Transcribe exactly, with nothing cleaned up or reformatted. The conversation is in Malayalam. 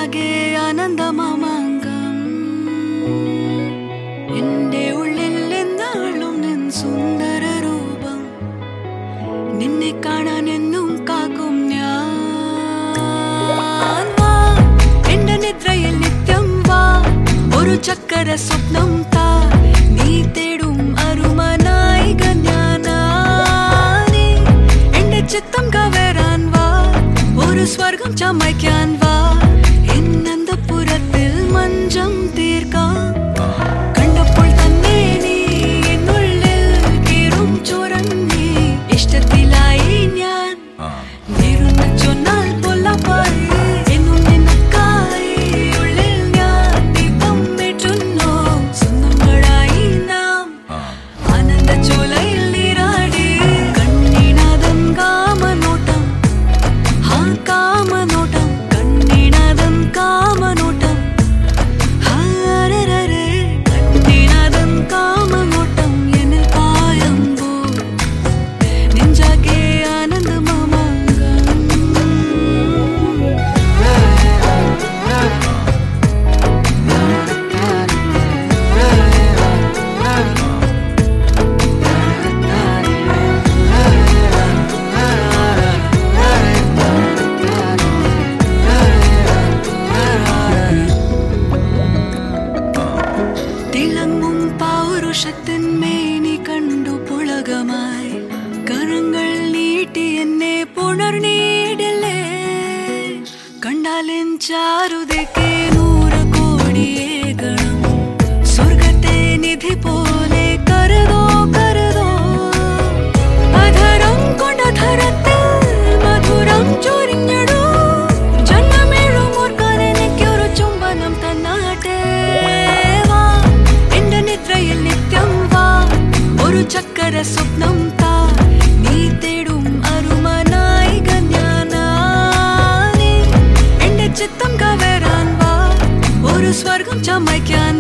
നെഞ്ചാകെ ആനന്ദമാമാങ്കം എന്റെ ഉള്ളിൽ എന്നാളും നിൻ സുന്ദര രൂപം നിന്നെ കാണാൻ എന്നും കാക്കും ഞാൻ വാ എന്റെ നിദ്രയിൽ നിത്യം വാ ഒരു ചക്കര സ്വപ്നം താ നീ തേടും അരുമനായിക ഞാനാനി എന്റെ ചിത്തം കവരാൻ വാ ഒരു സ്വർഗം ചമയ്ക്കാൻ വാ എന്നന്തപുരത്തിൽ മഞ്ചം തീർക്കാം കണ്ടപ്പോൾ തന്നെ നീ എന്നുള്ളിൽ കീറും ചുരങ്ങി ഇഷ്ടത്തിലായി ഞാൻ നീരുന്ന ചൊന്നാൽ പൊല്ലപ്പായി എന്നും നിനക്കായി ഉള്ളിൽ ഞാൻ ദീപം ഏറ്റുന്നു സ്വന്തങ്ങളായി നാം ആനന്ദ ചോലയിൽ നീരാടി കണ്ണിനാദം കാമനോട്ടം ഹാ കാമനോട്ടം കണ്ണിനാദം കാമനോട്ടം ഹാരരരെ കണ്ണിനാദം കാമനോട്ടം എന്നിൽ പായുമ്പോൾ നെഞ്ചാകെ ആനന്ദമാമാങ്കം തിളങ്ങും പൗരുഷത്തിൻ മേനി കണ്ടു പുളകമായി കരങ്ങൾ നീട്ടി എന്നെ പുണർന്നീടില്ലേ കണ്ടാലിൻ ചാരുതയ്ക്ക് നൂറ് കോടിയേകണം സ്വർഗത്തെ നിധി പോലെ കരുതോ കരുതോ അധരം കൊണ്ടധരത്തിൽ മധുരം ചൊരിഞ്ഞടോ ജന്മമേഴും ഓർക്കാൻ എനിക്കൊരു ചുംബനം തന്നാട്ടെ വാ എന്റെ നിദ്രയിൽ നിത്യം വാ ഒരു ചക്കര സ്വപ്നം താ നീ തേടും അരുമനായിക ഞാനാനി എന്റെ ചിത്തം കവരാൻ വാ ഒരു സ്വർഗം ചമയ്ക്കാൻ